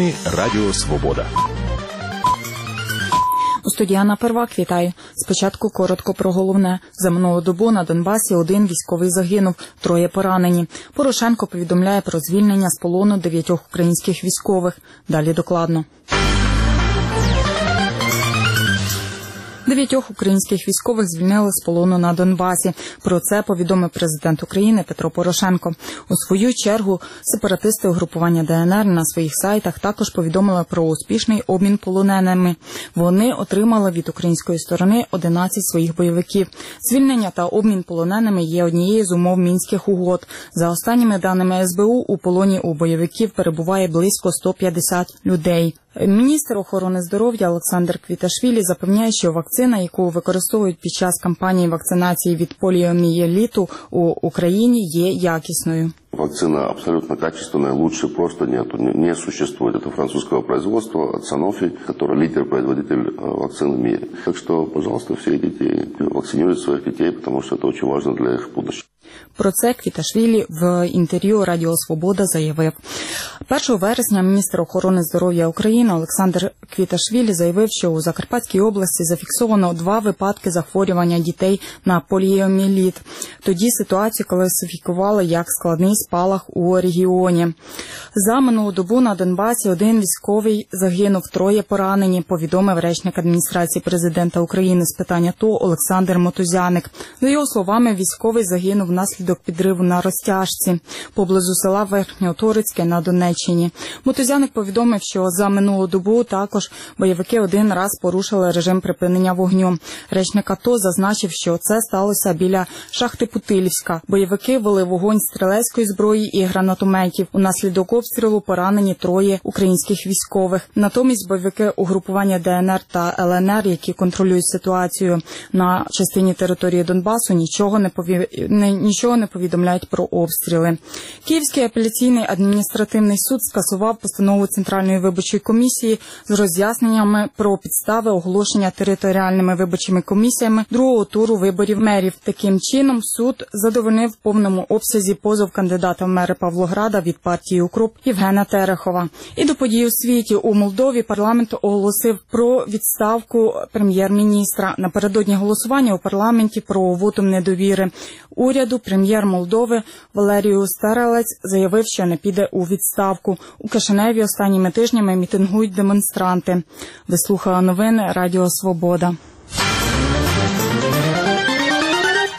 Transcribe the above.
новини Радіо Свобода. У студії Анна Первак, вітаю. Спочатку коротко про головне. За минулу добу на Донбасі 1 військовий загинув, 3 поранені. Порошенко повідомляє про звільнення з полону 9 українських військових. Далі докладно. 9 українських військових звільнили з полону на Донбасі. Про це повідомив президент України Петро Порошенко. У свою чергу сепаратисти угрупування ДНР на своїх сайтах також повідомили про успішний обмін полоненими. Вони отримали від української сторони 11 своїх бойовиків. Звільнення та обмін полоненими є однією з умов Мінських угод. За останніми даними СБУ, у полоні у бойовиків перебуває близько 150 людей. Міністр охорони здоров'я Олександр Квіташвілі запевняє, що вакцина, яку використовують під час кампанії вакцинації від поліомієліту у Україні, є якісною. Вакцина абсолютно качественная, лучше просто не существует. Это французского производства от Sanofi, который лидер-производитель вакцин в мире. Так что, пожалуйста, все идите вакцинируйте своих детей, потому что это очень важно для их будущего. Про це Квіташвілі в інтерв'ю Радіо Свобода заявив. 1 вересня міністр охорони здоров'я України Олександр Квіташвілі заявив, що у Закарпатській області зафіксовано 2 випадки захворювання дітей на поліомієліт. Тоді ситуацію класифікували як складний спалах у регіоні. За минулу добу на Донбасі 1 військовий загинув, 3 поранені, повідомив речник адміністрації президента України з питань АТО Олександр Мотузяник. За його словами, військовий загинув внаслідок підриву на розтяжці поблизу села Верхньоторицьке на Донеччині. Мотузяник повідомив, що за минулу добу також бойовики 1 раз порушили режим припинення вогню. Речник АТО зазначив, що це сталося біля шахти Путилівська. Бойовики вели вогонь стрілецької зброї і гранатометів. Унаслідок обстрілу поранені 3 українських військових. Натомість бойовики угрупування ДНР та ЛНР, які контролюють ситуацію на частині території Донбасу, нічого не повідомляють про обстріли. Київський апеляційний адміністративний суд скасував постанову Центральної виборчої комісії з роз'ясненнями про підстави оголошення територіальними виборчими комісіями другого туру виборів мерів. Таким чином, суд задовольнив в повному обсязі позов кандидата в мери Павлограда від партії УКРОП Євгена Терехова. І до подій у світі. У Молдові парламент оголосив про відставку прем'єр-міністра. Напередодні голосування у парламенті про вотум недовіри уряду прем'єр Молдови Валерію Старелець заявив, що не піде у відставку. У Кишиневі останніми тижнями мітингують демонстранти. Ви слухали новини Радіо Свобода.